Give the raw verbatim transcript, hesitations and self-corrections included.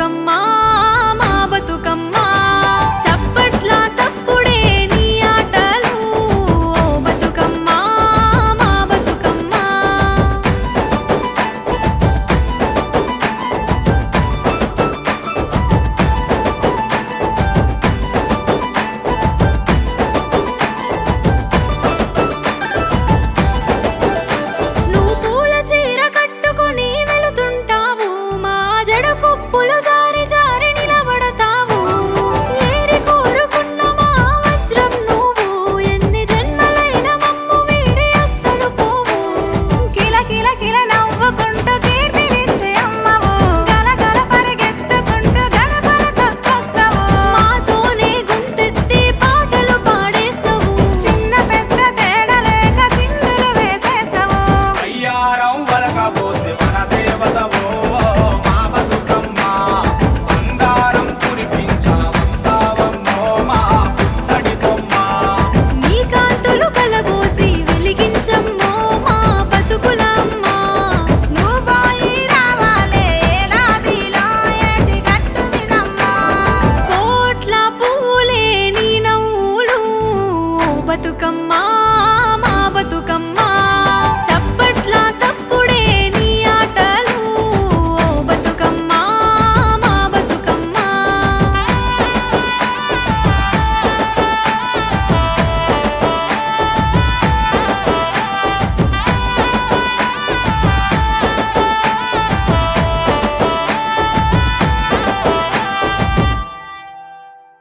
బతుకమ్మా మా బతుకమ్మా చప్పట్ల సప్పుడే నీ ఆటలు ఓ బతుకమ్మా మా బతుకమ్మా నువ్వు పూల చీర కట్టుకొని వెళుతుంటావు మా జడ కుప్పులు జారి జారి నిలబడతావు ఏరి కోరుకున్న మా వజ్రం నువ్వు ఎన్ని జన్మలైన మమ్ము వీడి అస్సలు పోవు కిల కిల కిల నవ్వుకుంటూ కీర్తినిచ్చే అమ్మవు గలగల పరిగెత్తుకుంటూ గడపల తొక్కొస్తావు మాతోనే గుంతెత్తి పాటలు పాడేస్తావు చిన్న పెద్ద తేడా లేక చిందులు వేసేస్తావు అయ్యారం వలకపోసే